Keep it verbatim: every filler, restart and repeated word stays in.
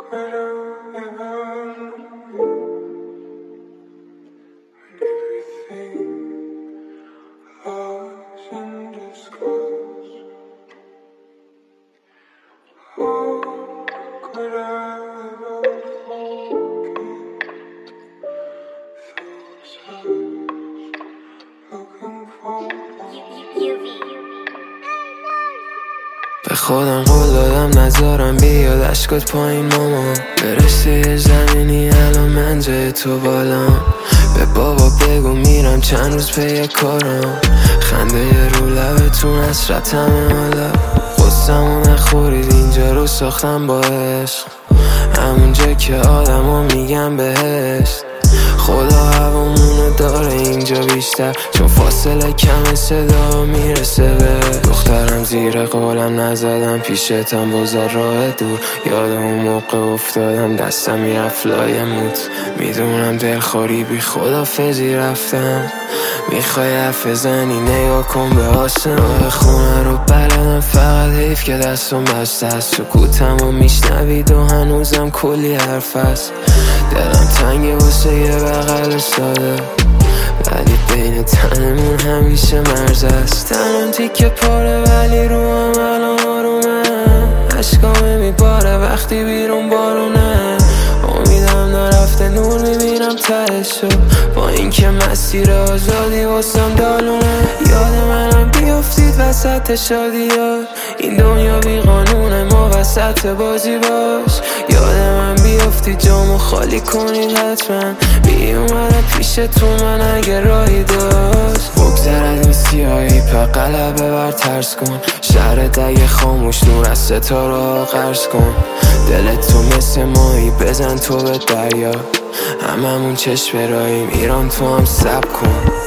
به خودم قول دادم نذارم بیاد اشکات پایین ماما، برسه یه زمینی الان من جای تو بالام. به بابا بگو میرم چند روز پی کارم، خنده یه رو لبتون حسرت همه حالا. قصه‌مو نخورید اینجا رو ساختم با عشق، همونجا که آدمو میگم بهشت. خدا هوامونو داره اینجا بیشتر، چون فاصله کم صدا میرسه به دخترم. زیر قولم نزدم پیشتم بذار راه دور، یاد اون موقع افتادم دستم میرفت لای موت. میدونم دلخوری بی خدافظی رفتم، میخوای حرف بزنی نگاه کن به آسمون. خونه رو بلدم فقط حیف که دستم بسته است، سکوتم و میشنوید و هنوزم کلی حرف است. دلم تنگه واسه یه بغل ساده، ولی بین تنمون همیشه مرز است. تنم تیکه پاره ولی رو هم الان آرومه، عشقامه میباره وقتی بیرون بارونه. امیدم نرفته نور میبینم تهشو، با اینکه مسیر آزادی واسم دالونه. یاد منم بیافتید وسط شادیات، این دنیا بی قانونه ما وسط بازی باش. یاد من بیافتید جامو خالی کنید حتما، بی اومدم پیشتون من اگه راهی داشت. بگذر از این سیاهی پر قلبه بر ترس کن، شهرت اگه خاموش نور از ستاره ها قرض کن. دلت تو مثل ماهی بزن تو به دریا، هممون چشم براییم ایران تو هم سب کن.